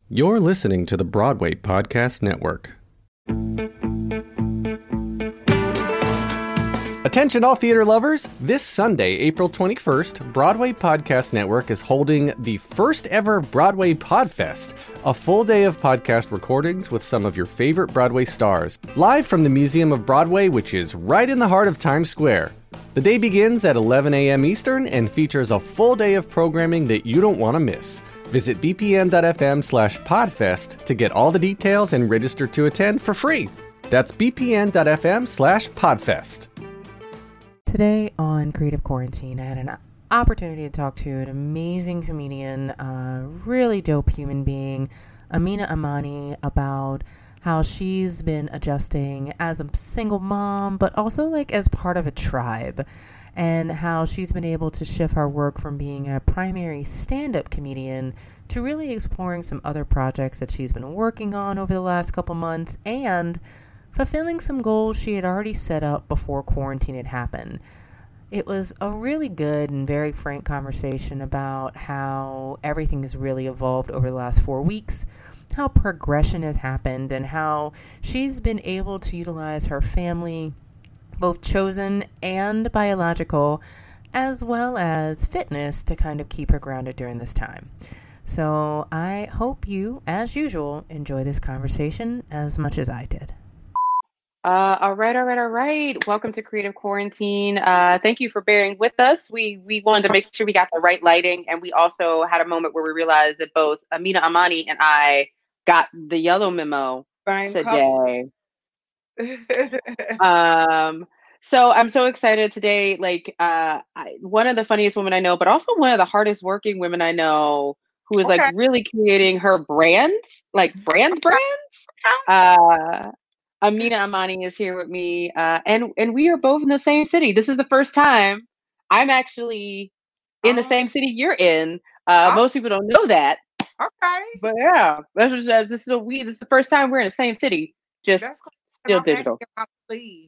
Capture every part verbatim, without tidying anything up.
You're listening to the Broadway Podcast Network. Attention all theater lovers! This Sunday, April twenty-first, Broadway Podcast Network is holding the first ever Broadway Podfest, a full day of podcast recordings with some of your favorite Broadway stars, live from the Museum of Broadway, which is right in the heart of Times Square. The day begins at eleven a.m. Eastern and features a full day of programming that you don't want to miss. Visit bpn.fm slash podfest to get all the details and register to attend for free. That's bpn.fm slash podfest. Today on Creative Quarantine, I had an opportunity to talk to an amazing comedian, a really dope human being, Amina Amani, about how she's been adjusting as a single mom, but also like as part of a tribe, and how she's been able to shift her work from being a primary stand-up comedian to really exploring some other projects that she's been working on over the last couple months and fulfilling some goals she had already set up before quarantine had happened. It was a really good and very frank conversation about how everything has really evolved over the last four weeks, how progression has happened, and how she's been able to utilize her family, both chosen and biological, as well as fitness to kind of keep her grounded during this time. So I hope you, as usual, enjoy this conversation as much as I did. Uh, all right, all right, all right. Welcome to Creative Quarantine. Uh, thank you for bearing with us. We we wanted to make sure we got the right lighting, and we also had a moment where we realized that both Amina Amani and I got the yellow memo Fine today. um, so I'm so excited today. Like, uh, I, one of the funniest women I know, but also one of the hardest working women I know, who is Okay. like really creating her brands, like brand brands. Uh, Amina Amani is here with me, uh, and and we are both in the same city. This is the first time I'm actually in the Oh. same city you're in. Uh, Oh. Most people don't know that, Okay. but yeah, this is uh, this is a we. This is the first time we're in the same city, just That's cool. still I'm digital. actually about to leave.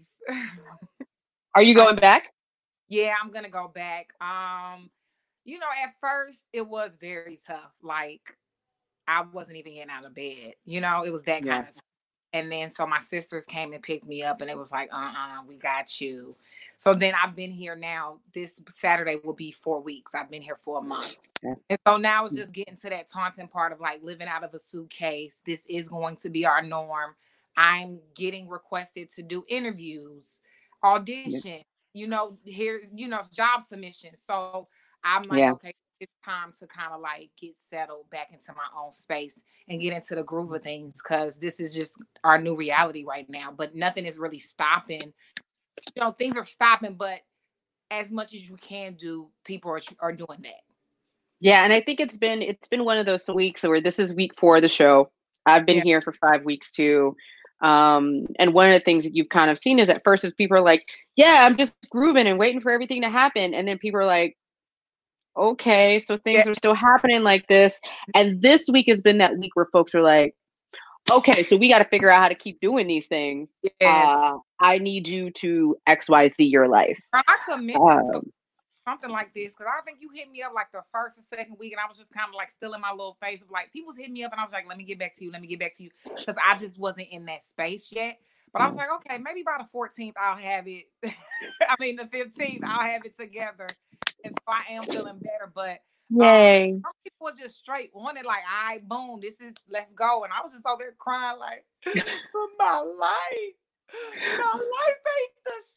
Are you going back? Yeah, I'm gonna go back. Um, you know, at first it was very tough. Like I wasn't even getting out of bed. You know, it was that Yeah. kind of. And then so my sisters came and picked me up, and it was like, uh-uh, we got you. So then I've been here now. This Saturday will be four weeks. I've been here for a month. Yeah. And so now it's just getting to that taunting part of like living out of a suitcase. This is going to be our norm. I'm getting requested to do interviews, audition, you know, here, you know, job submissions. So I'm like, Yeah. okay, it's time to kind of like get settled back into my own space and get into the groove of things, because this is just our new reality right now. But nothing is really stopping. You know, things are stopping, but as much as you can do, people are are doing that. Yeah, and I think it's been it's been one of those weeks where this is week four of the show. I've been Yeah. here for five weeks too. Um, and one of the things that you've kind of seen is at first is people are like, yeah, I'm just grooving and waiting for everything to happen. And then people are like, okay, so things Yeah. are still happening like this. And this week has been that week where folks are like, okay, so we got to figure out how to keep doing these things. Yes. Uh, I need you to X Y Z your life. I commit Um, to something like this because I think you hit me up like the first and second week, and I was just kind of like still in my little phase of like people was hitting me up, and I was like, let me get back to you, let me get back to you, because I just wasn't in that space yet. But I was like, okay, maybe by the fourteenth I'll have it. I mean, the fifteenth I'll have it together, and so I am feeling better. But Yay. um, some people were just straight on it, like, all right, boom, this is let's go, and I was just over there crying like, my life, my life ain't the same.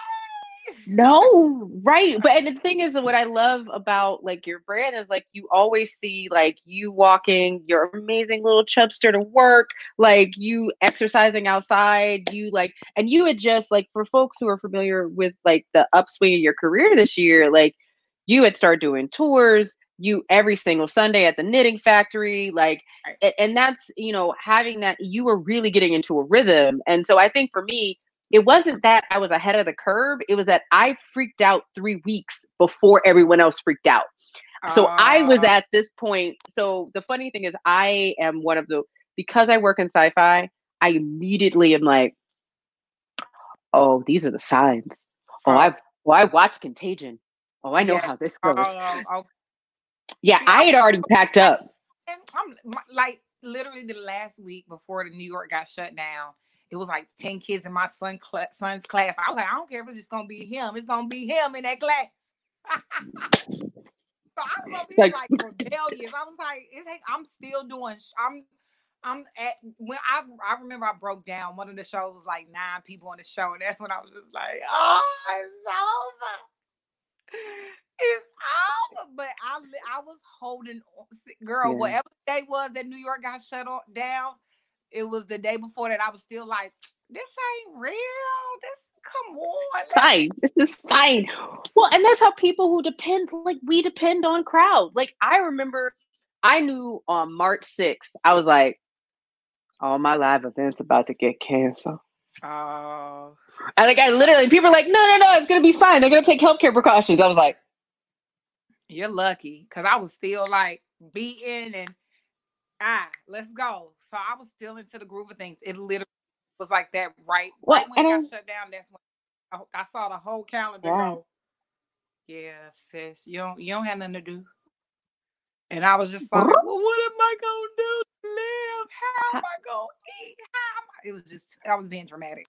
No, right. But and the thing is that what I love about like your brand is like you always see like you walking your amazing little chubster to work, like you exercising outside, you like, and you had just like for folks who are familiar with like the upswing of your career this year, like you had started doing tours, you every single Sunday at the Knitting Factory, like, Right. a- and that's, you know, having that, you were really getting into a rhythm. And so I think for me, it wasn't that I was ahead of the curve. It was that I freaked out three weeks before everyone else freaked out. So I was Uh, at this point. So the funny thing is I am one of the, because I work in sci-fi, I immediately am like, oh, these are the signs. Oh, oh, I, oh, I watched Contagion. Oh, I know yeah. how this goes. Oh, okay. Yeah, See, I I had was already packed up. and I'm my- like literally the last week before the New York got shut down, it was like ten kids in my son cl- son's class. I was like, I don't care if it's just gonna be him. It's gonna be him in that class. So I was over here like, like rebellious. I was like, it's, I'm still doing. I'm, I'm at when I I remember I broke down. One of the shows was like nine people on the show, and that's when I was just like, oh, it's over. It's over. But I I was holding, girl. Yeah. Whatever the day was that New York got shut down, it was the day before that. I was still like, this ain't real. This. Come on. It's fine. This is fine. Well, and that's how people who depend, like we depend on crowd. Like I remember I knew on March sixth, I was like, all my live events about to get canceled. Oh. And like I literally, people are like, no, no, no, it's going to be fine. They're going to take healthcare precautions. I was like, you're lucky. Because I was still like beating and ah, let's go. So I was still into the groove of things. It literally was like that right, well, right when it got I, shut down. That's when I, I saw the whole calendar yeah. go. Yeah, sis, you don't you don't have nothing to do. And I was just like, well, what am I gonna do to live? How am I gonna eat? How am I? It was just I was being dramatic.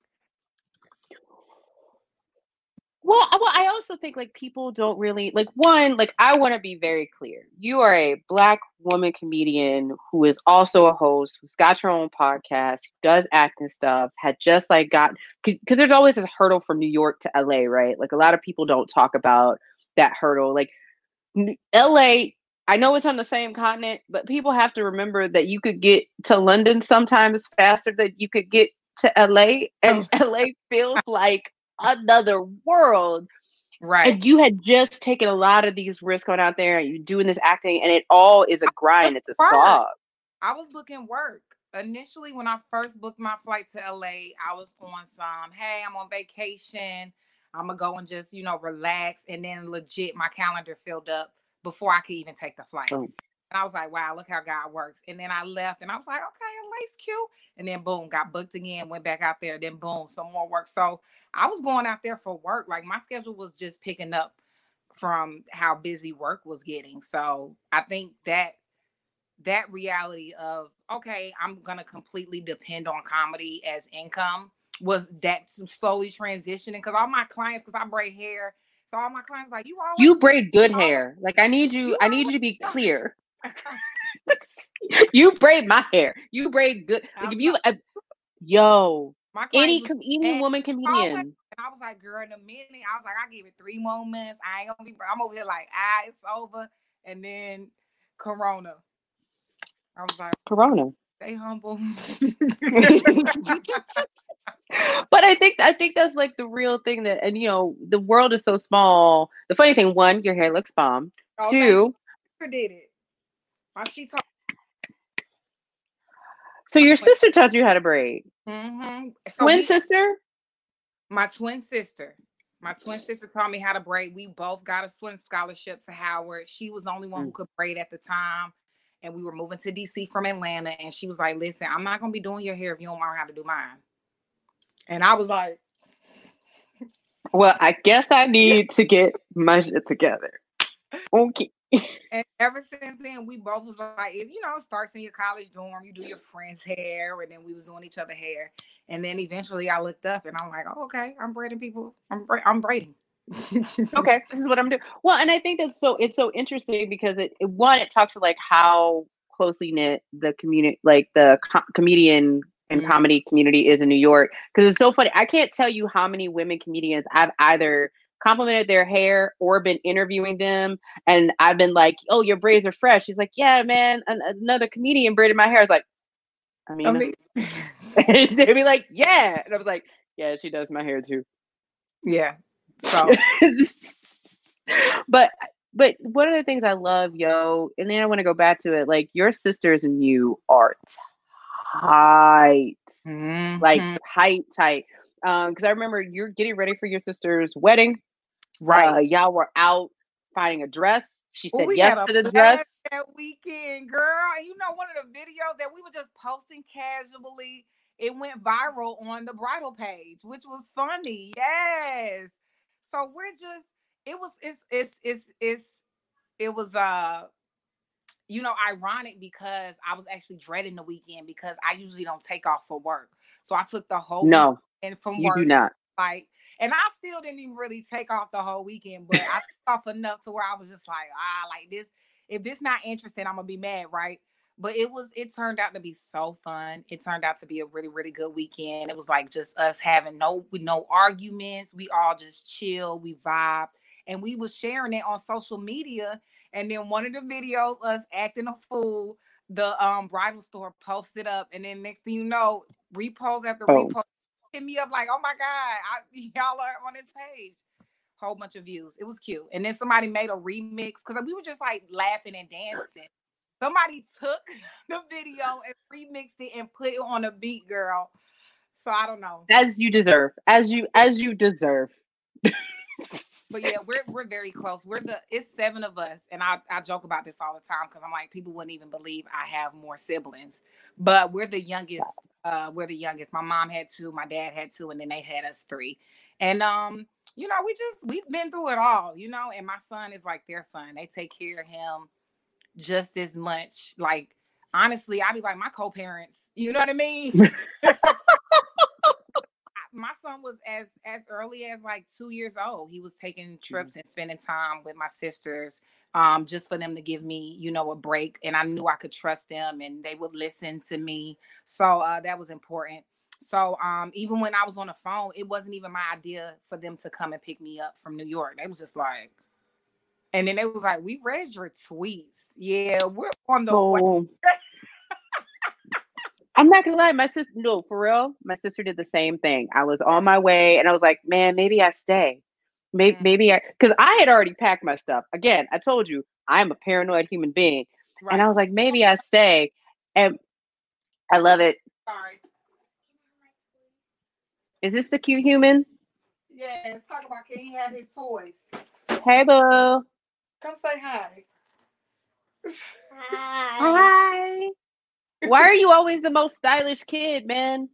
Well, well, I also think like people don't really like one, like I want to be very clear. You are a Black woman comedian who is also a host, who's got your own podcast, does acting stuff, had just like got, because there's always this hurdle from New York to L A, right? Like a lot of people don't talk about that hurdle. Like L A, I know it's on the same continent, but people have to remember that you could get to London sometimes faster than you could get to L A, and oh. L A feels like another world, right? And you had just taken a lot of these risks going out there, and you doing this acting, and it all is a grind. It's a slog. I was booking work initially when I first booked my flight to L A. I was on some, hey, I'm on vacation. I'm gonna go and just you know relax, and then legit my calendar filled up before I could even take the flight. Oh. And I was like, wow, look how God works. And then I left and I was like, okay, L A's cute. And then boom, got booked again, went back out there. Then boom, some more work. So I was going out there for work. Like my schedule was just picking up from how busy work was getting. So I think that that reality of, okay, I'm going to completely depend on comedy as income was that slowly transitioning. Because all my clients, because I braid hair, so all my clients like, you always- You braid good always, hair. Like I need you, you I need always, you to be clear. You braid my hair. You braid good. Like if you, uh, yo, any com- any woman comedian. And I was like, girl, in a minute. I was like, I give it three more months. I ain't gonna be. I'm over here like, ah, it's over. And then Corona. I was like, Corona. Stay humble. But I think I think that's like the real thing that, and you know, the world is so small. The funny thing, one, your hair looks bomb. Oh, Two, you did it. She taught. So your sister taught you how to braid. Mm-hmm. So twin we, sister? My twin sister. My twin sister taught me how to braid. We both got a swim scholarship to Howard. She was the only one mm. who could braid at the time. And we were moving to D C from Atlanta. And she was like, listen, I'm not going to be doing your hair if you don't learn how to do mine. And I was like, well, I guess I need to get my shit together. Okay. And ever since then, we both was like, you know, starts in your college dorm, you do your friend's hair, and then we was doing each other hair. And then eventually I looked up and I'm like, oh, okay, I'm braiding people. I'm bra- I'm braiding. Okay, this is what I'm doing. Well, and I think that's so, it's so interesting because it, it one, it talks to like how closely knit the community, like the co- comedian and mm-hmm. comedy community is in New York. Because it's so funny. I can't tell you how many women comedians I've either complimented their hair or been interviewing them, and I've been like, oh, your braids are fresh. She's like, yeah, man, an- another comedian braided my hair. I was like, I mean, I mean- they'd be like, yeah, and I was like, yeah, she does my hair too. Yeah. So but but one of the things I love, yo, and then I want to go back to it, like your sisters and you are tight. Mm-hmm. Like tight, tight. Um, because I remember you're getting ready for your sister's wedding. Right. Uh, y'all were out finding a dress. She said well, we yes to the dress that weekend, girl. And you know, one of the videos that we were just posting casually, it went viral on the bridal page, which was funny. Yes. So we're just, it was, it's, it's, it's, it's, it was, uh, you know, ironic because I was actually dreading the weekend because I usually don't take off for work. So I took the whole No, weekend from you do work, not. like, and I still didn't even really take off the whole weekend, but I took off enough to where I was just like, ah, like this, if this not interesting, I'm gonna be mad, right? But it was, it turned out to be so fun. It turned out to be a really, really good weekend. It was like just us having no, no arguments. We all just chill, we vibe, and we was sharing it on social media. And then one of the videos, us acting a fool, the um bridal store posted up, and then next thing you know, repost after Oh. repost hit me up like, oh my god, I, y'all are on this page. Whole bunch of views. It was cute. And then somebody made a remix because we were just like laughing and dancing. Somebody took the video and remixed it and put it on a beat, girl. So I don't know. As you deserve. As you as you deserve. But yeah, we're we're very close. We're the it's seven of us, and I, I joke about this all the time because I'm like, people wouldn't even believe I have more siblings. But we're the youngest. Uh, we're the youngest. My mom had two, my dad had two, and then they had us three. And um, you know, we just we've been through it all, you know. And my son is like their son. They take care of him just as much. Like honestly, I'd be like my co-parents. You know what I mean? My son was as as early as like two years old. He was taking trips and spending time with my sisters, um, just for them to give me, you know, a break. And I knew I could trust them, and they would listen to me. So uh, that was important. So um, even when I was on the phone, it wasn't even my idea for them to come and pick me up from New York. They was just like, and then they was like, "We read your tweets. Yeah, we're on the So, way." I'm not gonna lie, my sister, no, for real, my sister did the same thing. I was on my way and I was like, man, maybe I stay. Maybe, Mhm. maybe I, because I had already packed my stuff. Again, I told you, I'm a paranoid human being. And I Right. was like, maybe I stay. And I love it. Sorry. Is this the cute human? Yes. Talk about can he have his toys? Hey, boo. Come say hi. Hi. Why are you always the most stylish kid, man?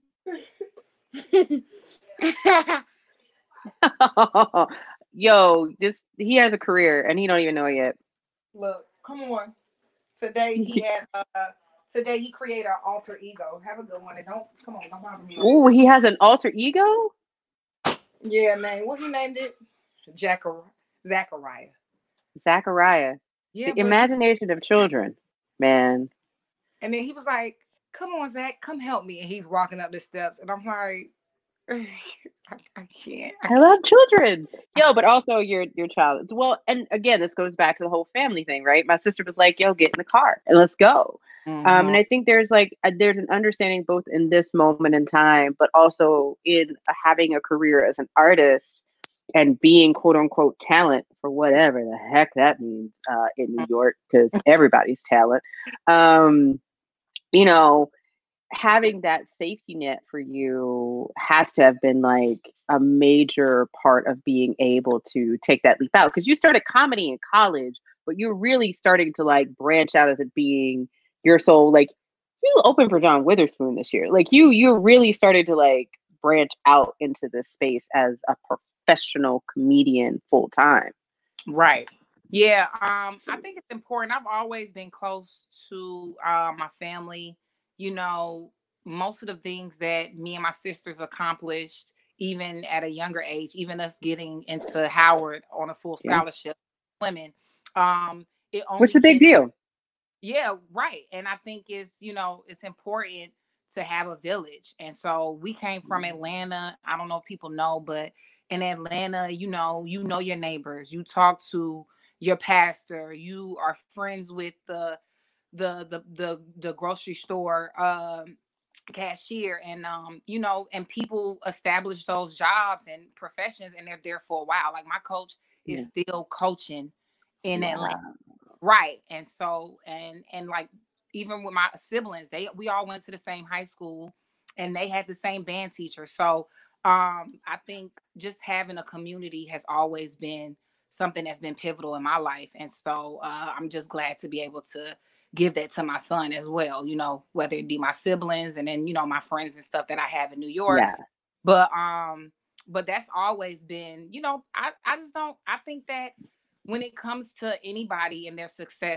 Yo, this he has a career and he don't even know it yet. Look, come on. Today he had uh today he created an alter ego. Have a good one and don't come on, don't bother me. Oh, he has an alter ego? Yeah, man. What he named it? Zachar- Zachariah. Zachariah. Yeah, The but he- imagination of children, man. and then he was like, come on, Zach, come help me. And he's walking up the steps. And I'm like, I, I can't. I I love children. Yo, but also your your child. Well, and again, this goes back to the whole family thing, right? My sister was like, "Yo, get in the car and let's go." can't. Um, and Mhm. I think there's like a, there's an understanding both in this moment in time, but also in uh, having a career as an artist and being quote unquote talent for whatever the heck that means uh, in New York, because everybody's talent. Um, you know, having that safety net for you has to have been like a major part of being able to take that leap out, because you started comedy in college, but you're really starting to like branch out as it being your soul. Like you opened for John Witherspoon this year. Like you you really started to like branch out into this space as a professional comedian full time. Right. Yeah. Um, I think it's important. I've always been close to uh, my family. You know, most of the things that me and my sisters accomplished, even at a younger age, even us getting into Howard on a full Yeah. scholarship, women, um, it only Which is a big came- deal. Yeah, right. And I think it's, you know, it's important to have a village. And so we came from Atlanta. I don't know if people know, but in Atlanta, you know, you know your neighbors. You talk to your pastor. You are friends with the the the the, the grocery store um cashier, and um you know, and people establish those jobs and professions and they're there for a while. Like my coach is Yeah. still coaching in Atlanta. Wow. Right. And so and and like even with my siblings, they we all went to the same high school and they had the same band teacher. So um I think just having a community has always been something that's been pivotal in my life. And so uh I'm just glad to be able to give that to my son as well, you know, whether it be my siblings and then, you know, my friends and stuff that I have in New York. Yeah. But um but that's always been, you know, I I just don't I think that when it comes to anybody and their success,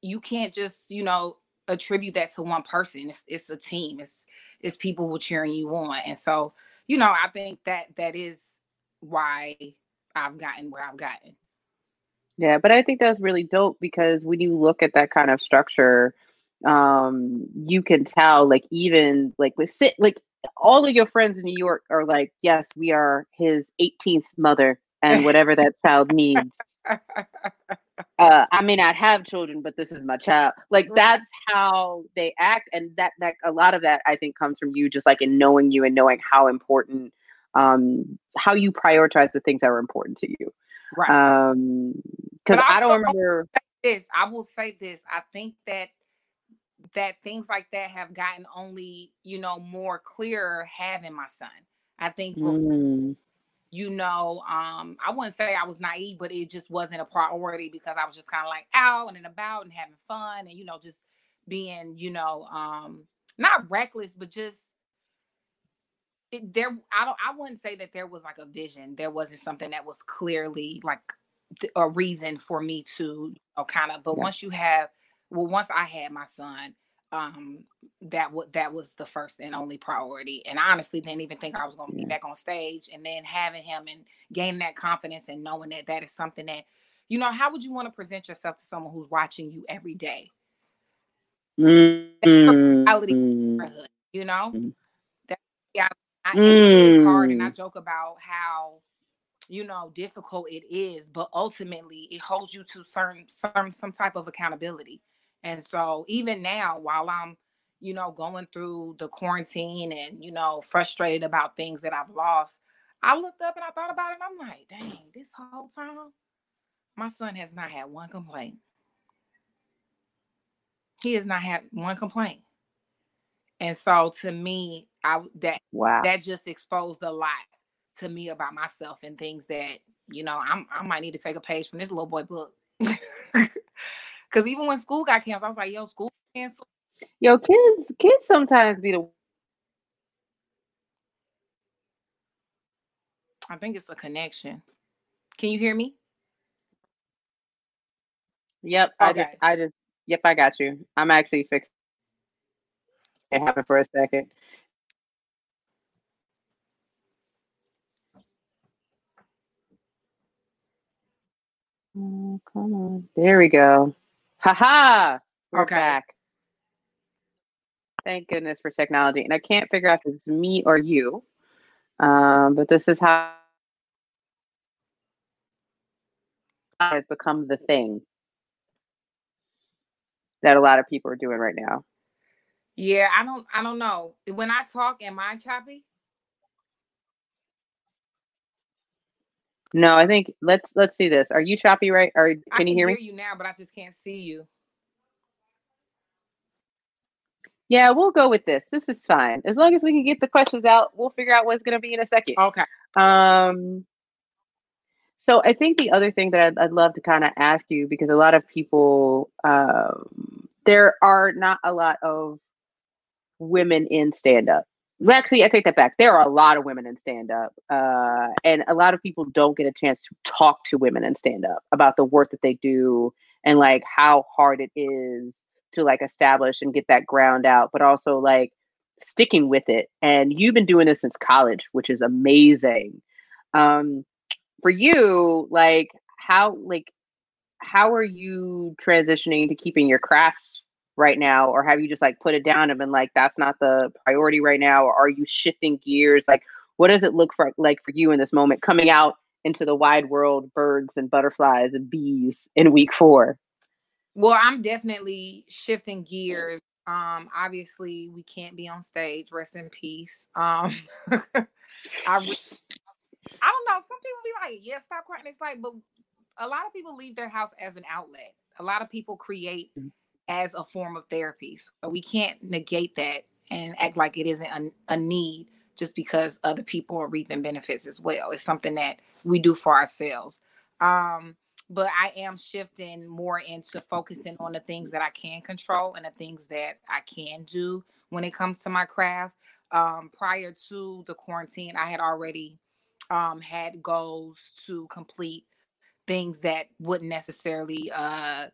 you can't just, you know, attribute that to one person. It's, it's a team. It's, it's people who cheering you on. And so, you know, I think that that is why I've gotten where I've gotten. Yeah, but I think that's really dope because when you look at that kind of structure, um, you can tell, like, even like with sit, like all of your friends in New York are like, yes, we are his eighteenth mother and whatever that child needs. Uh, I may not have children, but this is my child. Like that's how they act, and that that a lot of that I think comes from you, just like in knowing you and knowing how important, um, how you prioritize the things that are important to you. Right. Um, because I don't remember this. I will say this. I think that that things like that have gotten only, you know, more clearer having my son. I think before, mm. you know, um, I wouldn't say I was naive, but it just wasn't a priority because I was just kind of like out and about and having fun and, you know, just being, you know, um, not reckless, but just it, there. I don't, I wouldn't say that there was like a vision. There wasn't something that was clearly like th- a reason for me to, you know, kind of, but Yeah. once you have, well, once I had my son, um, that was, that was the first and only priority. And I honestly didn't even think I was going to Yeah. be back on stage, and then having him and gaining that confidence and knowing that that is something that, you know, how would you want to present yourself to someone who's watching you every day? Mm. That's the reality, you know, that, yeah, I, Mm. and it is hard. And I joke about how, you know, difficult it is, but ultimately it holds you to certain, certain some type of accountability. And so even now, while I'm, you know, going through the quarantine and, you know, frustrated about things that I've lost, I looked up and I thought about it and I'm like, dang, this whole time, my son has not had one complaint. He has not had one complaint. And so to me, I that wow. that just exposed a lot to me about myself and things that, you know, I'm I might need to take a page from this little boy book. Because even when school got canceled, I was like, yo, school canceled. Yo, kids, kids sometimes be the. I think it's a connection. Can you hear me? Yep. I Okay. just, I just, yep, I got you. I'm actually fixing it happen for a second. Oh, come on. There we go. Haha. We're Okay. back. Thank goodness for technology. And I can't figure out if it's me or you. Um, but this is how it has become the thing that a lot of people are doing right now. Yeah, I don't I don't know. When I talk, am I choppy? No, I think let's let's see this. Are you choppy, right? Or can, I can you hear, hear me? you now, but I just can't see you. Yeah, we'll go with this. This is fine. As long as we can get the questions out, we'll figure out what's going to be in a second. Okay. Um, so I think the other thing that I'd, I'd love to kind of ask you, because a lot of people, um, there are not a lot of women in stand-up. Well, actually, I take that back. There are a lot of women in stand-up, uh, and a lot of people don't get a chance to talk to women in stand-up about the work that they do and like how hard it is to like establish and get that ground out, but also like sticking with it. And you've been doing this since college, which is amazing. Um, for you, like how like how are you transitioning to keeping your craft right now, or have you just like put it down and been like that's not the priority right now, or are you shifting gears? Like what does it look for like for you in this moment coming out into the wide world, birds and butterflies and bees in week four? Well, I'm definitely shifting gears. Um, obviously we can't be on stage. Rest in peace. Um, I re- I don't know. Some people be like, yeah, stop crying. It's like, but a lot of people leave their house as an outlet. A lot of people create as a form of therapy. So we can't negate that and act like it isn't a, a need just because other people are reaping benefits as well. It's something that we do for ourselves. Um, but I am shifting more into focusing on the things that I can control and the things that I can do when it comes to my craft. Um, prior to the quarantine, I had already um, had goals to complete things that wouldn't necessarily uh,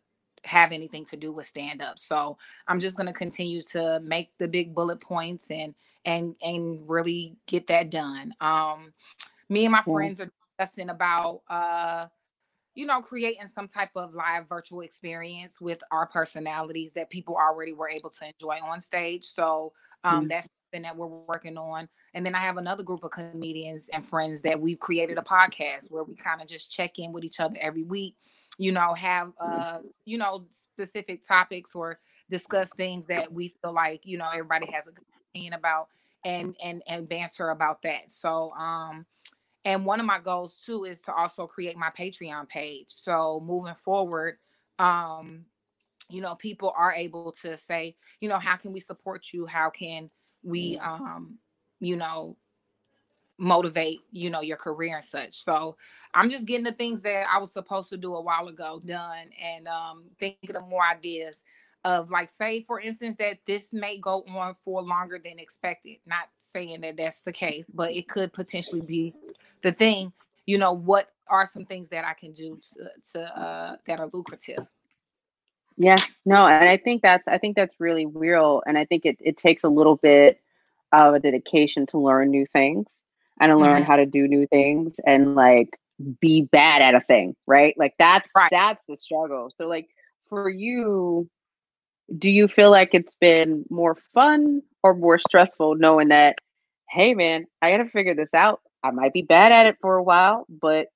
have anything to do with stand up. So I'm just going to continue to make the big bullet points and and and really get that done. Um, me and my Yeah. friends are discussing about uh, you know, creating some type of live virtual experience with our personalities that people already were able to enjoy on stage. So um, Mm. that's something that we're working on. And then I have another group of comedians and friends that we've created a podcast where we kind of just check in with each other every week, you know, have, uh, you know, specific topics or discuss things that we feel like, you know, everybody has a good opinion about and, and, and banter about that. So, um, and one of my goals too is to also create my Patreon page. So moving forward, um, you know, people are able to say, you know, how can we support you? How can we, um, you know, motivate, you know, your career and such. So I'm just getting the things that I was supposed to do a while ago done and um, thinking of more ideas of like, say, for instance, that this may go on for longer than expected. Not saying that that's the case, but it could potentially be the thing. You know, what are some things that I can do to, to uh, that are lucrative? Yeah, no, and I think that's I think that's really real, and I think it it takes a little bit of a dedication to learn new things and to learn Mm-hmm. how to do new things and like be bad at a thing, right? Like that's Right. that's the struggle. So like for you, do you feel like it's been more fun or more stressful knowing that, hey man, I gotta figure this out. I might be bad at it for a while, but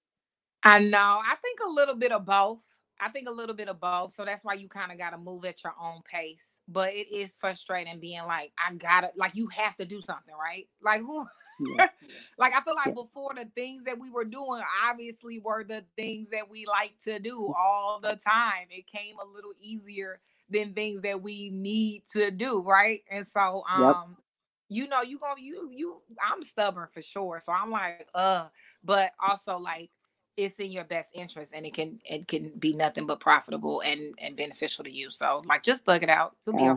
I know. I think a little bit of both. I think a little bit of both. So that's why you kind of got to move at your own pace. But it is frustrating being like, I gotta, like, you have to do something, right? Like, who, yeah, like, I feel like yeah, before the things that we were doing obviously were the things that we like to do all the time. It came a little easier than things that we need to do, right? And so, yep. um, you know, you gonna, you, you, I'm stubborn for sure. So I'm like, uh, but also like, it's in your best interest and it can it can be nothing but profitable and and beneficial to you. So like just thug it out. You'll be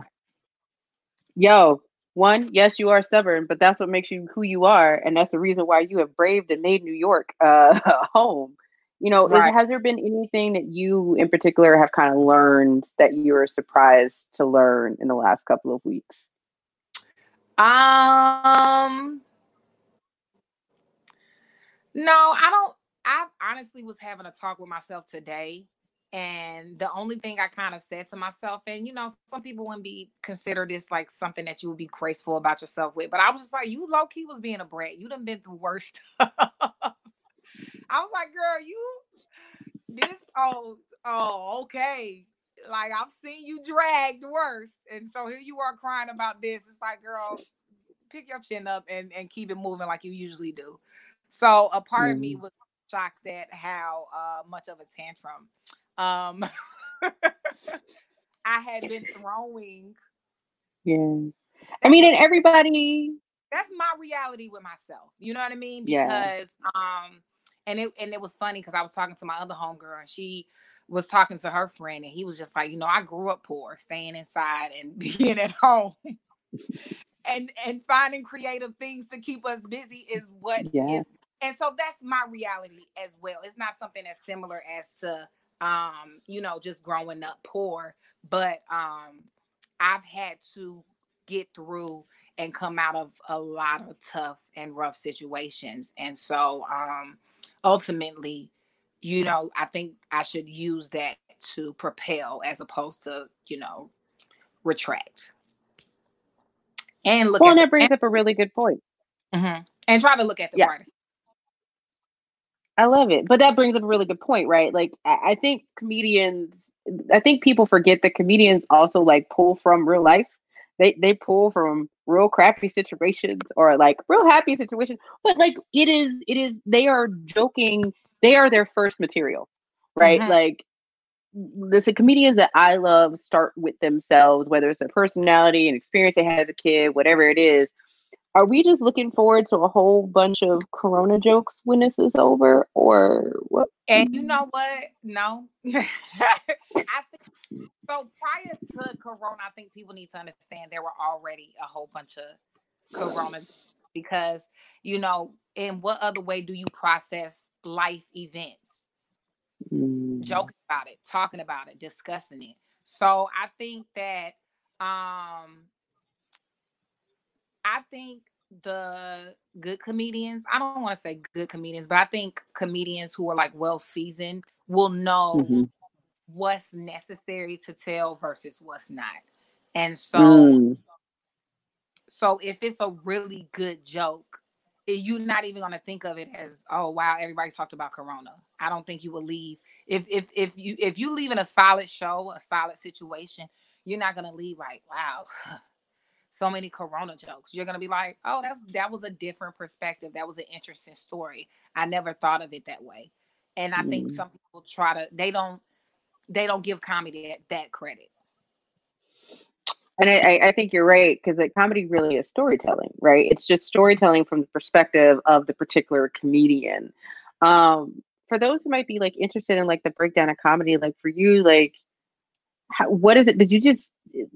Yeah. okay. Yo, one, yes, you are stubborn, but that's what makes you who you are, and that's the reason why you have braved and made New York uh, home. You know, is Right. has there been anything that you in particular have kind of learned that you were surprised to learn in the last couple of weeks? Um no, I don't I honestly was having a talk with myself today. And the only thing I kind of said to myself, and you know, some people wouldn't be consider this like something that you would be graceful about yourself with, but I was just like, you low key was being a brat. You done been through worse stuff. I was like, girl, you this oh oh okay. Like I've seen you dragged worse, and so here you are crying about this. It's like, girl, pick your chin up and and keep it moving like you usually do. So a part of me Mm, was shocked at how uh, much of a tantrum um I had been throwing. yeah. I That's mean, and just everybody, that's my reality with myself. You know what I mean? yeah. Because um and it and it was funny because I was talking to my other homegirl and she was talking to her friend and he was just like, you know, I grew up poor, staying inside and being at home and and finding creative things to keep us busy is what Yeah. is and so that's my reality as well. It's not something as similar as to um, you know, just growing up poor, but um I've had to get through and come out of a lot of tough and rough situations. And so um ultimately, you know, I think I should use that to propel as opposed to, you know, retract and look Well, and at the that brings up a really good point. and, mhm, and try to look at the Yeah, brightest. I love it. But that brings up a really good point, right? Like, I, I think comedians, I think people forget that comedians also like pull from real life. They they pull from real crappy situations or like real happy situations. But like it is, it is. They are joking. They are their first material, right? Mhm. Like listen, comedians that I love start with themselves, whether it's their personality and experience they had as a kid, whatever it is. Are we just looking forward to a whole bunch of Corona jokes when this is over, or what? And you know what? No. I think so prior to Corona, I think people need to understand there were already a whole bunch of Corona because, you know, in what other way do you process life events? Mm. Mm. joking about it, talking about it, discussing it. So I think that um I think the good comedians, I don't want to say good comedians, but I think comedians who are like well seasoned will know Mm-hmm. what's necessary to tell versus what's not. And so Mm. so if it's a really good joke, eh, you're not even gonna think of it as, oh wow, everybody talked about Corona. I don't think you will leave. If if if you if you leave in a solid show, a solid situation, you're not gonna leave like, wow, so many Corona jokes. You're gonna be like, oh, that's that was a different perspective. That was an interesting story. I never thought of it that way. And I think Mm. some people try to they don't they don't give comedy that, that credit. And I, I think you're right, because like comedy really is storytelling, right? It's just storytelling from the perspective of the particular comedian. Um, for those who might be like interested in like the breakdown of comedy, like for you, like how, what is it? Did you just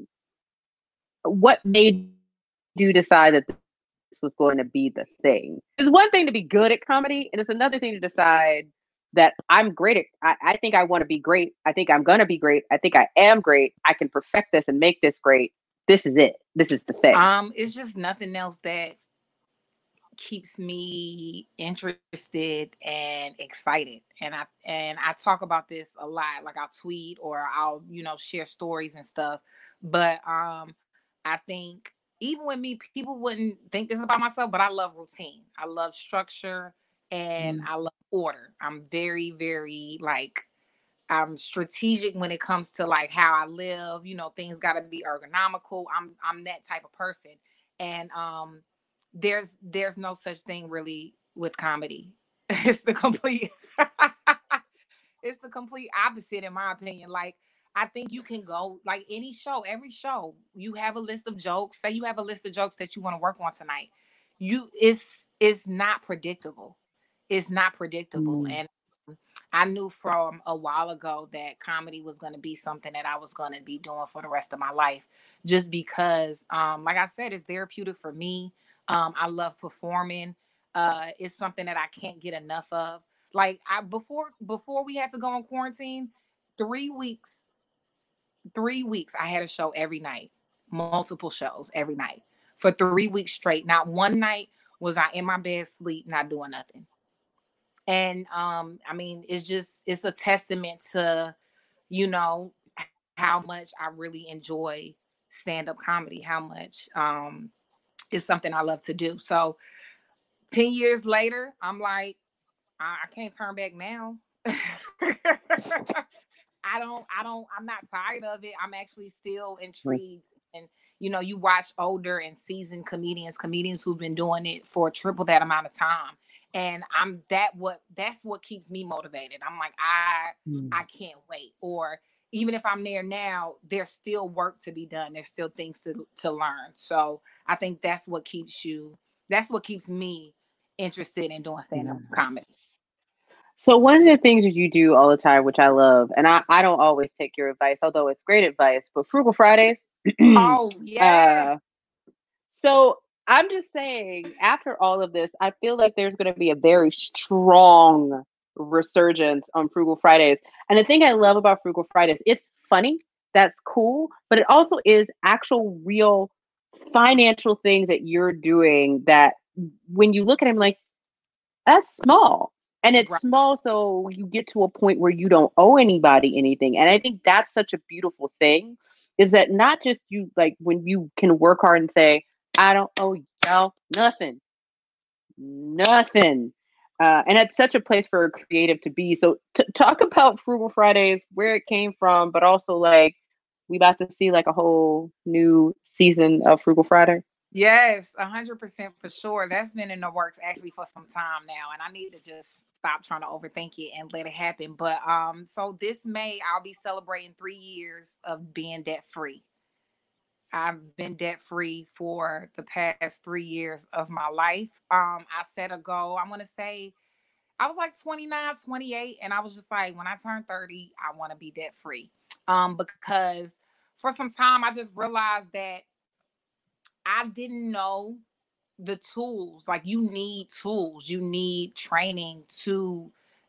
what made you decide that this was going to be the thing? It's one thing to be good at comedy, and it's another thing to decide that I'm great at. I, I think I want to be great. I think I'm gonna be great. I think I am great. I can perfect this and make this great. This is it. This is the thing. Um, it's just nothing else that keeps me interested and excited. And I and I talk about this a lot. Like I'll tweet or I'll, you know, share stories and stuff. But um I think even with me, people wouldn't think this about myself, but I love routine. I love structure and Mm. I love order. I'm very, very like I'm strategic when it comes to like how I live. You know, things got to be ergonomical. I'm I'm that type of person, and um, there's there's no such thing really with comedy. It's the complete it's the complete opposite in my opinion. Like I think you can go like any show, every show, you have a list of jokes. Say you have a list of jokes that you want to work on tonight. You it's it's not predictable. It's not predictable, Mm. and I knew from a while ago that comedy was going to be something that I was going to be doing for the rest of my life, just because, um, like I said, it's therapeutic for me. Um, I love performing. Uh, it's something that I can't get enough of. Like I before before we had to go in quarantine, three weeks, three weeks I had a show every night, multiple shows every night for three weeks straight. Not one night was I in my bed sleep, not doing nothing. And um, I mean, it's just it's a testament to, you know, how much I really enjoy stand-up comedy, how much um it's something I love to do. So ten years later, I'm like, I, I can't turn back now. I don't, I don't, I'm not tired of it. I'm actually still intrigued. And, you know, you watch older and seasoned comedians, comedians who've been doing it for triple that amount of time. And I'm that what that's what keeps me motivated. I'm like, I Mm. I can't wait. Or even if I'm there now, there's still work to be done. There's still things to to learn. So I think that's what keeps you, that's what keeps me interested in doing stand-up Yeah. comedy. So one of the things that you do all the time, which I love, and I, I don't always take your advice, although it's great advice, but Frugal Fridays. Oh, yes. uh, so I'm just saying, after all of this, I feel like there's going to be a very strong resurgence on Frugal Fridays. And the thing I love about Frugal Fridays, it's funny, that's cool, but it also is actual, real financial things that you're doing that when you look at them, like, that's small. And it's Right. small so you get to a point where you don't owe anybody anything. And I think that's such a beautiful thing, is that not just you, like when you can work hard and say, I don't owe y'all nothing, nothing. Uh, and it's such a place for a creative to be. So t- talk about Frugal Fridays, where it came from, but also like we about to see like a whole new season of Frugal Friday. Yes, a hundred percent for sure. That's been in the works actually for some time now, and I need to just stop trying to overthink it and let it happen. But um, so this May I'll be celebrating three years of being debt free. I've been debt free for the past three years of my life. Um, I set a goal. I'm gonna say I was like twenty-nine, twenty-eight, and I was just like, when I turn thirty, I want to be debt free. Um, because for some time I just realized that I didn't know the tools. Like you need tools, you need training to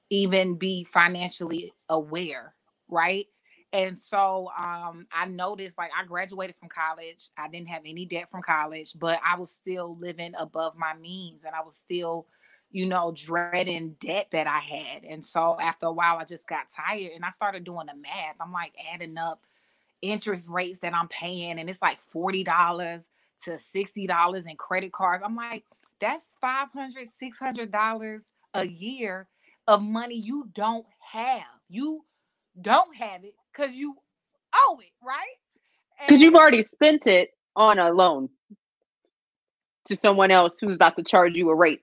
even be financially aware, right? And so um, I noticed, like, I graduated from college. I didn't have any debt from college, but I was still living above my means, and I was still, you know, dreading debt that I had. And so after a while, I just got tired, and I started doing the math. I'm like adding up interest rates that I'm paying, and it's like forty dollars to sixty dollars in credit cards. I'm like, that's five hundred dollars, six hundred dollars a year of money you don't have. You don't have it because you owe it, right? Because you've And already spent it on a loan to someone else who's about to charge you a rate.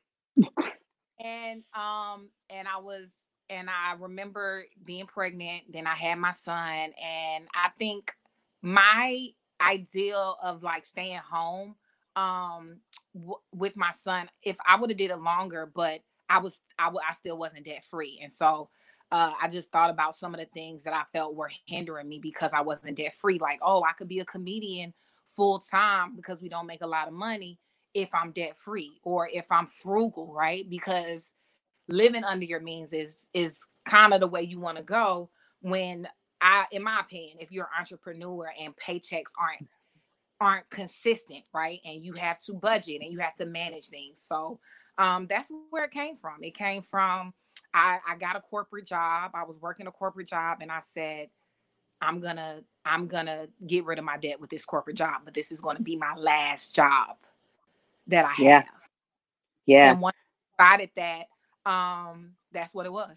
and um and I was and I remember being pregnant, then I had my son, and I think my ideal of like staying home um w- with my son, if I would have did it longer, but I was I, w- I still wasn't debt free. And so uh, I just thought about some of the things that I felt were hindering me because I wasn't debt free. Like, oh, I could be a comedian full time because we don't make a lot of money if I'm debt free, or if I'm frugal, right? Because living under your means is is kind of the way you want to go when, I in my opinion, if you're an entrepreneur and paychecks aren't aren't consistent, right? And you have to budget and you have to manage things. So um, that's where it came from. It came from I, I got a corporate job. I was working a corporate job, and I said, I'm gonna I'm gonna get rid of my debt with this corporate job, but this is gonna be my last job that I Yeah. have. Yeah. And once I decided that, um, that's what it was.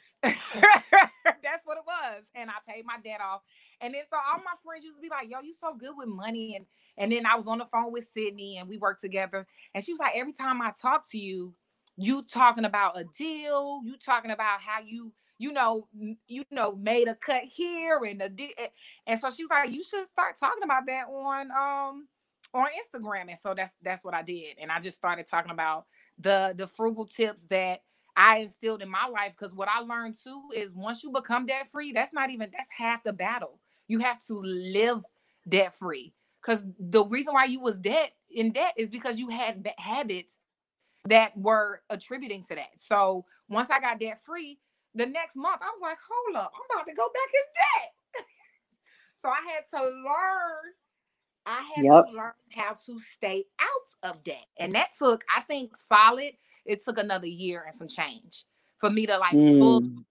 That's what it was. And I paid my debt off. And then so all my friends used to be like, yo, you so good with money. And and then I was on the phone with Sydney, and we worked together. And she was like, every time I talk to you, you talking about a deal, you talking about how you, you know, you know, made a cut here and a di-. And so she was like, you should start talking about that on um on Instagram. And so that's that's what I did. And I just started talking about the the frugal tips that I instilled in my life. Because what I learned too is once you become debt free, that's not even that's half the battle. You have to live debt free. Because the reason why you was debt in debt is because you had habits that were attributing to that. So once I got debt free, the next month I was like, hold up, I'm about to go back in debt. So I had to learn I had Yep. to learn how to stay out of debt. And that took, I think, solid, it took another year and some change for me to like full, Mm.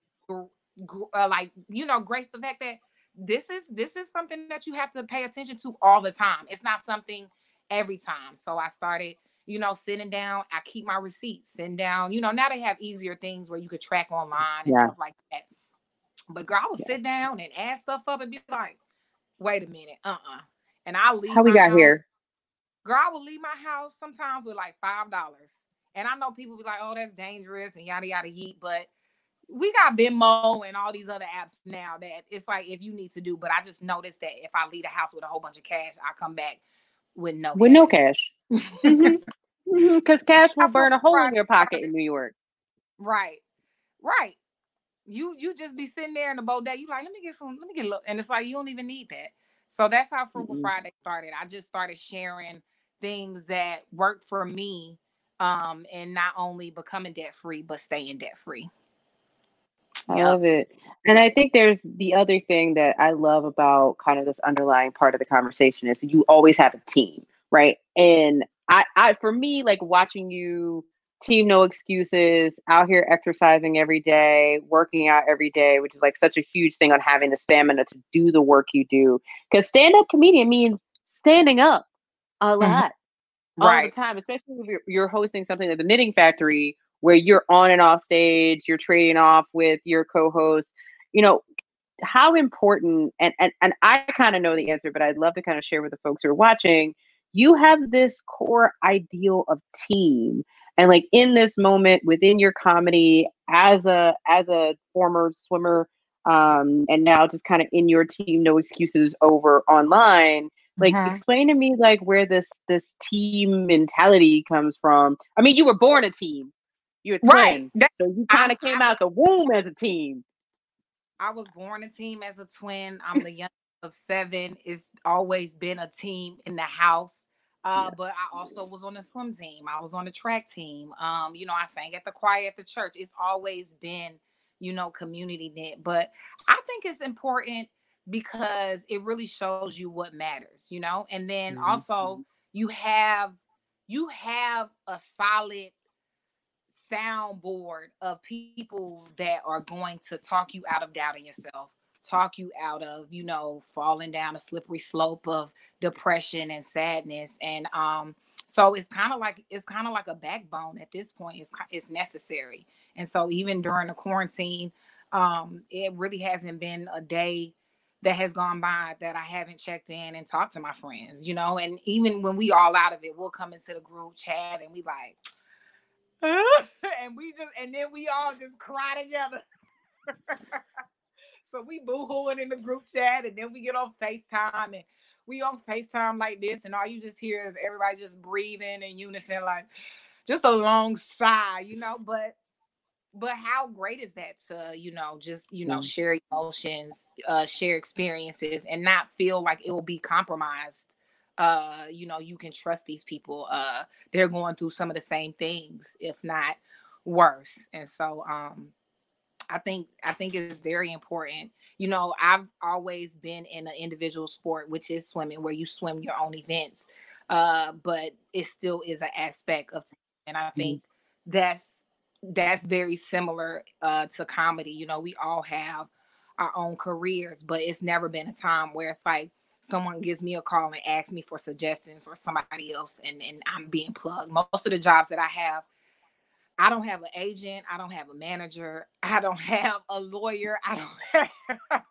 uh, like, you know, grace the fact that this is, this is something that you have to pay attention to all the time. It's not something every time. So I started, you know, sitting down. I keep my receipts, sitting down. You know, now they have easier things where you could track online and Yeah. stuff like that. But girl, I would Yeah. sit down and add stuff up and be like, wait a minute, uh-uh. And I'll leave How we my got house. here? Girl, I will leave my house sometimes with like five dollars. And I know people be like, oh, that's dangerous and yada yada yeet. But we got Venmo and all these other apps now that it's like if you need to do. But I just noticed that if I leave the house with a whole bunch of cash, I come back with no With cash. no cash. Mm-hmm. Because cash will burn a hole in Friday your pocket started. in New York. Right. Right. You you just be sitting there in the bodega. You like, let me get some, let me get a look. And it's like you don't even need that. So that's how Frugal Mm-mm. Friday started. I just started sharing things that worked for me, um, and not only becoming debt free, but staying debt free. I Yep. love it. And I think there's the other thing that I love about kind of this underlying part of the conversation is you always have a team, right? And I, I for me, like watching you team No Excuses, out here exercising every day, working out every day, which is like such a huge thing on having the stamina to do the work you do. Because stand-up comedian means standing up a lot. Mm-hmm. All the Right. time, especially if you're, you're hosting something like the Knitting Factory where you're on and off stage, you're trading off with your co-host, you know, how important, and, and, and I kind of know the answer, but I'd love to kind of share with the folks who are watching, you have this core ideal of team. And like in this moment within your comedy as a, as a former swimmer, um, and now just kind of in your team, No Excuses over online, like Mm-hmm. explain to me like where this this team mentality comes from. I mean, you were born a team. You're a twin. Right. That, So you kind I'm, of came I, out the womb as a team. I was born a team as a twin. I'm the youngest of seven. It's always been a team in the house. Uh, Yeah. but I also was on the swim team. I was on the track team. Um, you know, I sang at the choir at the church. It's always been, you know, community knit. But I think it's important because it really shows you what matters, you know, and then Mhm. also you have you have a solid soundboard of people that are going to talk you out of doubting yourself, talk you out of, you know, falling down a slippery slope of depression and sadness. And um, so it's kind of like it's kind of like a backbone at this point. It's it's necessary. And so even during the quarantine, um, it really hasn't been a day that has gone by that I haven't checked in and talked to my friends, you know. And even when we all out of it, we'll come into the group chat and we like, and we just and then we all just cry together. So we boo-hooing in the group chat, and then we get on FaceTime, and we on FaceTime like this, and all you just hear is everybody just breathing in unison, like just a long sigh, you know. But but how great is that to, you know, just, you know, Mm. share emotions, uh, share experiences, and not feel like it will be compromised. Uh, you know, you can trust these people. Uh, they're going through some of the same things, if not worse. And so, um, I think I think it's very important. You know, I've always been in an individual sport, which is swimming, where you swim your own events. Uh, but it still is an aspect of, and I Mhm. think that's that's very similar uh, to comedy. You know, we all have our own careers, but it's never been a time where it's like someone gives me a call and asks me for suggestions, or somebody else, and and I'm being plugged. Most of the jobs that I have, I don't have an agent. I don't have a manager. I don't have a lawyer. I don't have,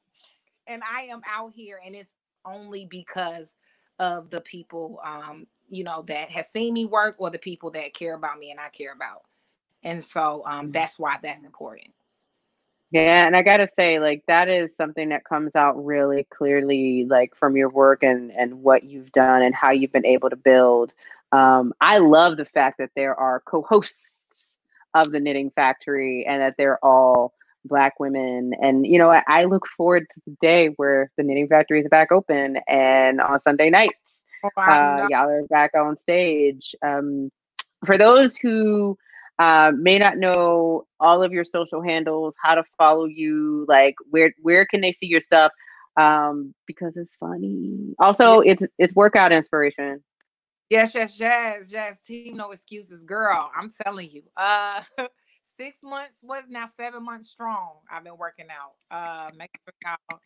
and I am out here, and it's only because of the people, um, you know, that has seen me work, or the people that care about me and I care about. And so um, Mhm. that's why that's important. Yeah, and I gotta say, like, that is something that comes out really clearly, like from your work and and what you've done and how you've been able to build. Um, I love the fact that there are co-hosts of the Knitting Factory and that they're all Black women. And you know, I, I look forward to the day where the Knitting Factory is back open and on Sunday nights, Oh, I uh, know. y'all are back on stage. Um, for those who uh, may not know all of your social handles, how to follow you, like where where can they see your stuff? Um, because it's funny. Also, it's it's workout inspiration. Yes, yes, yes, yes. Team No Excuses, girl. I'm telling you. Uh, six months was now seven months strong. I've been working out. Uh, making out.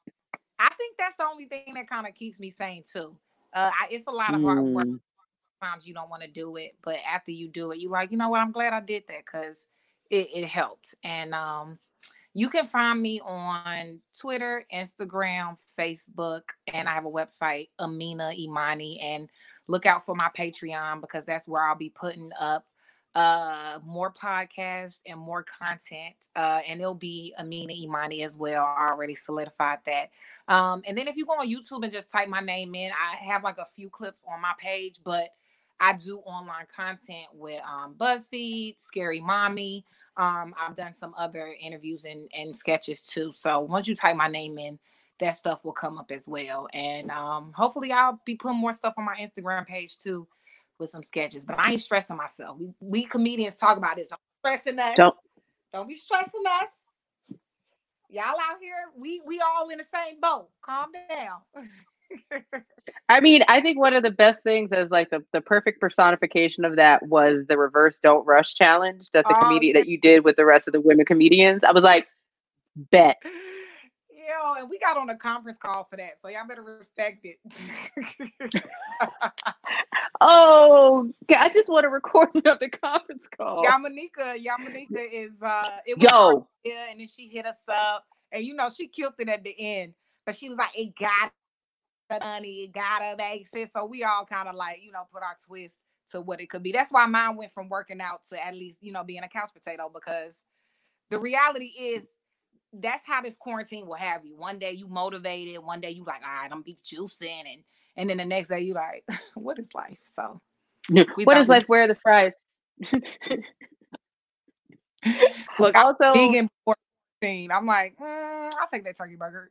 I think that's the only thing that kind of keeps me sane too. Uh, I, it's a lot of hard work. Mm. Sometimes you don't want to do it, but after you do it, you're like, you know what? I'm glad I did that because it, it helped. And um, you can find me on Twitter, Instagram, Facebook, and I have a website, Amina Imani. And look out for my Patreon because that's where I'll be putting up uh more podcasts and more content. Uh, and it'll be Amina Imani as well. I already solidified that. Um, and then if you go on YouTube and just type my name in, I have like a few clips on my page, but I do online content with um, BuzzFeed, Scary Mommy. Um, I've done some other interviews and, and sketches too. So once you type my name in, that stuff will come up as well. And um, hopefully I'll be putting more stuff on my Instagram page too with some sketches. But I ain't stressing myself. We, we comedians talk about this. Don't be stressing us. Don't. Don't be stressing us. Y'all out here, we we all in the same boat. Calm down. I mean, I think one of the best things is like the, the perfect personification of that was the reverse don't rush challenge that the Oh comedian yeah. that you did with the rest of the women comedians. I was like, bet. Yo, and we got on a conference call for that, so y'all better respect it. Oh, I just want to record another conference call. Yamanika, Yamanika is uh it was Yo, yeah, and then she hit us up, and you know she killed it at the end, but she was like, "It got honey, it gotta make sense." So we all kind of like, you know, put our twist to what it could be. That's why mine went from working out to at least, you know, being a couch potato, because the reality is that's how this quarantine will have you. One day you motivated, one day you like, all right, I'm be juicing, and and then the next day you like, what is life? So what is we, life? Where are the fries? look, also, I'm vegan quarantine. I'm like, mm, I'll take that turkey burger.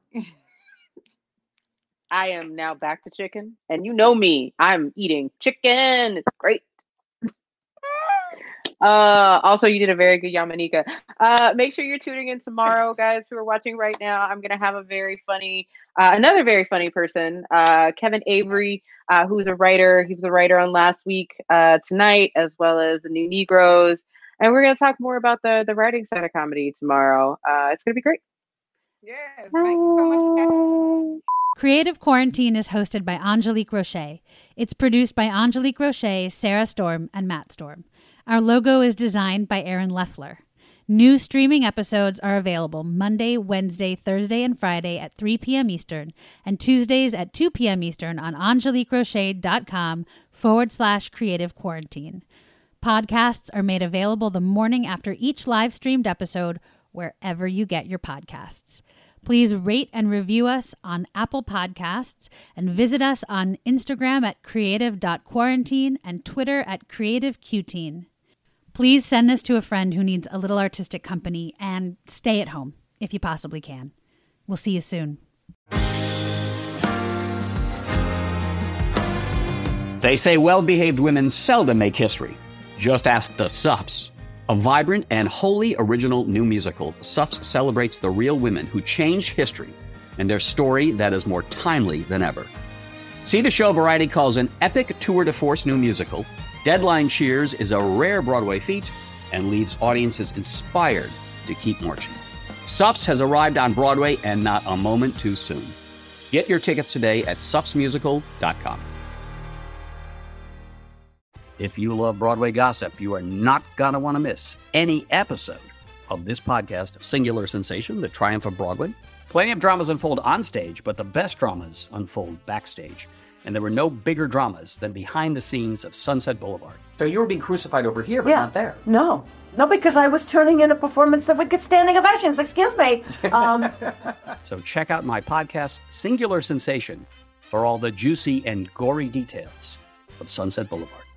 I am now back to chicken, and you know me, I'm eating chicken. It's great. Uh, also, you did a very good Yamanika. Uh, make sure you're tuning in tomorrow, guys, who are watching right now. I'm going to have a very funny, uh, another very funny person, uh, Kevin Avery, uh, who's a writer. He was a writer on Last Week uh, Tonight, as well as The New Negroes. And we're going to talk more about the, the writing side of comedy tomorrow. Uh, it's going to be great. Yes, thank you so much. Creative Quarantine is hosted by Angelique Roche. It's produced by Angelique Roche, Sarah Storm, and Matt Storm. Our logo is designed by Aaron Leffler. New streaming episodes are available Monday, Wednesday, Thursday, and Friday at three p.m. Eastern, and Tuesdays at two p.m. Eastern on angeliqueroche.com forward slash creative quarantine. Podcasts are made available the morning after each live streamed episode wherever you get your podcasts. Please rate and review us on Apple Podcasts and visit us on Instagram at creative dot quarantine and Twitter at creative qteen. Please send this to a friend who needs a little artistic company and stay at home if you possibly can. We'll see you soon. They say well-behaved women seldom make history. Just ask the Sups. A vibrant and wholly original new musical, Sups celebrates the real women who changed history and their story that is more timely than ever. See the show Variety calls an epic tour de force new musical. Deadline cheers is a rare Broadway feat and leaves audiences inspired to keep marching. Sups has arrived on Broadway and not a moment too soon. Get your tickets today at sups musical dot com. If you love Broadway gossip, you are not going to want to miss any episode of this podcast of Singular Sensation, The Triumph of Broadway. Plenty of dramas unfold on stage, but the best dramas unfold backstage. And there were no bigger dramas than behind the scenes of Sunset Boulevard. So you were being crucified over here, but yeah. not there. No. No, because I was turning in a performance that would get standing ovations. Excuse me. Um, so check out my podcast, Singular Sensation, for all the juicy and gory details of Sunset Boulevard.